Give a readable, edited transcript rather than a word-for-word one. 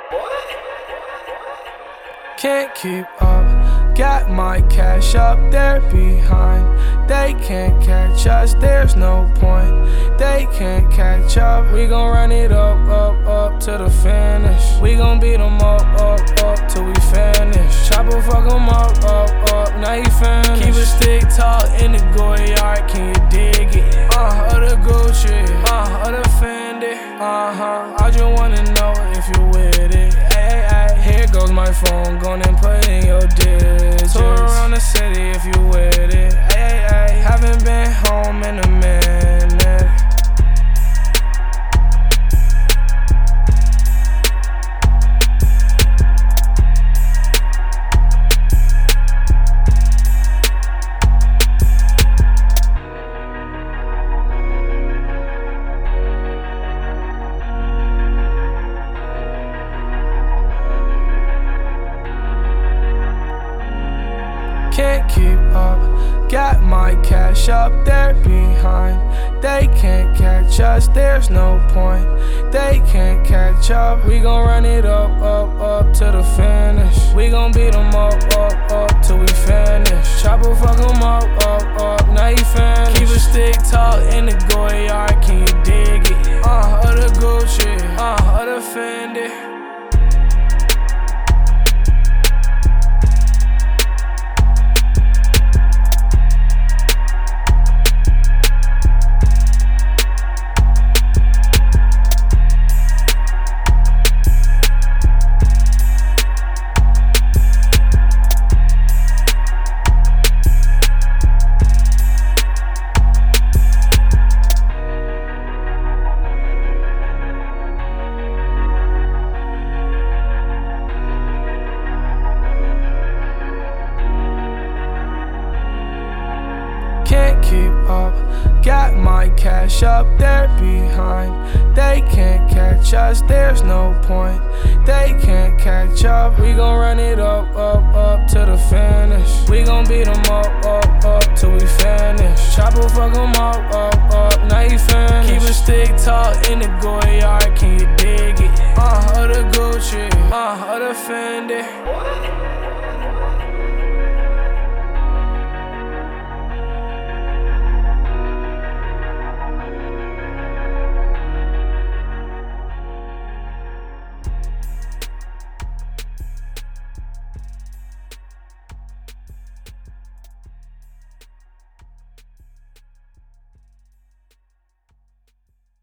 Can't keep up, got my cash up there behind. They can't catch us, there's no point. They can't catch up, we gon' run it up to the finish. We gon' beat them up till we finish. Chopper fuck them up, now he finished. Keep a stick tall in the Goyard, can you dig it? Other Gucci, other Fendi, I just wanna know if you with it. Here goes my phone, gone and put in your digits. Tour around the city if you with it. Haven't been home in a minute. Can't keep up, got my cash up there behind. They can't catch us, there's no point. They can't catch up, we gon' run it up to the finish. We gon' beat them up till we finish. Chopper fuck them up, now he finished. Keep a stick tall in the Goyard, can you dig it? Other Gucci, other Fendi. Can't keep up, got my cash up there behind. They can't catch us, there's no point. They can't catch up, we gon' run it up to the finish. We gon' beat them up till we finish. Chopper fuck them up, now he finished. Keep a stick tall in the Goyard, can you dig it? Other Gucci, other Fendi.